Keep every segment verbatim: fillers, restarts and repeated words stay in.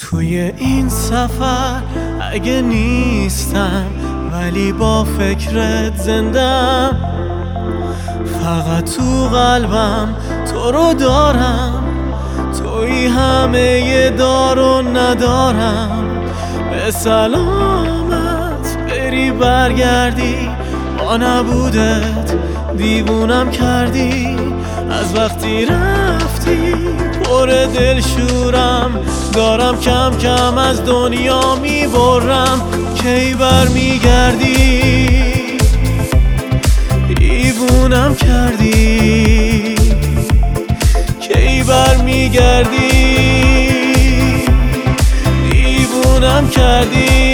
توی این سفر اگه نیستم ولی با فکرت زندم، فقط تو قلبم تو رو دارم، توی همه دار و ندارم. به سلامت بری برگردی، با نبودت دیوونم کردی. از وقتی رفتی پر دلشورم، دارم کم کم از دنیا میبرم. کی بر میگردی دیوونم کردی، کی بر میگردی دیوونم کردی.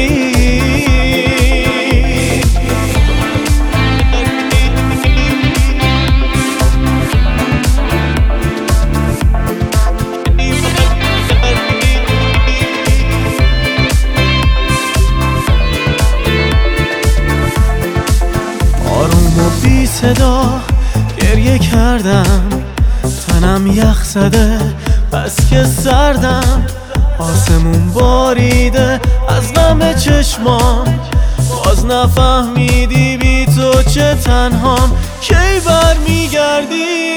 بی صدا گریه کردم، تنم یخ زده بس که سردم. آسمون باریده از غم چشمام، باز نفهمیدی بی تو چه تنهام. کی بر میگردی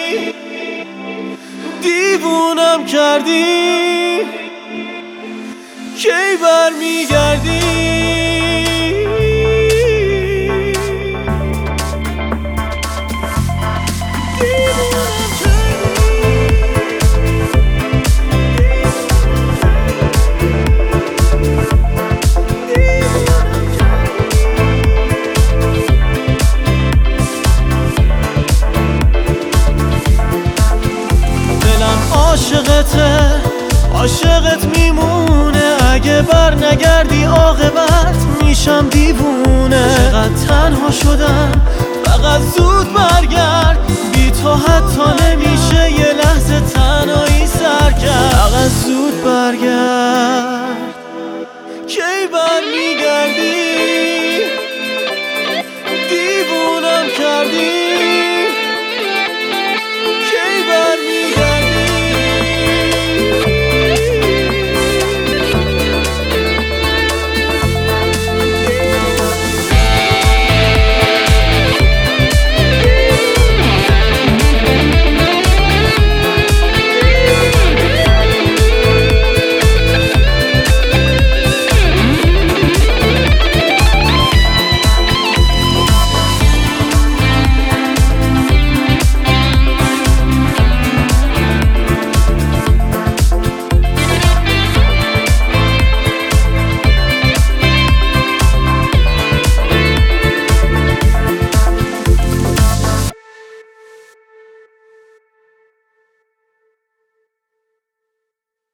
دیوونم کردی، کی بر میگردی عاشقته، عاشقت میمونه. اگه بر نگردی عاقبت میشم دیوونه. چقدر تنها شدم، فقط زود برگرد. بی تو حتی نمیشه یه لحظه تنهایی سر کرد. فقط زود برگرد.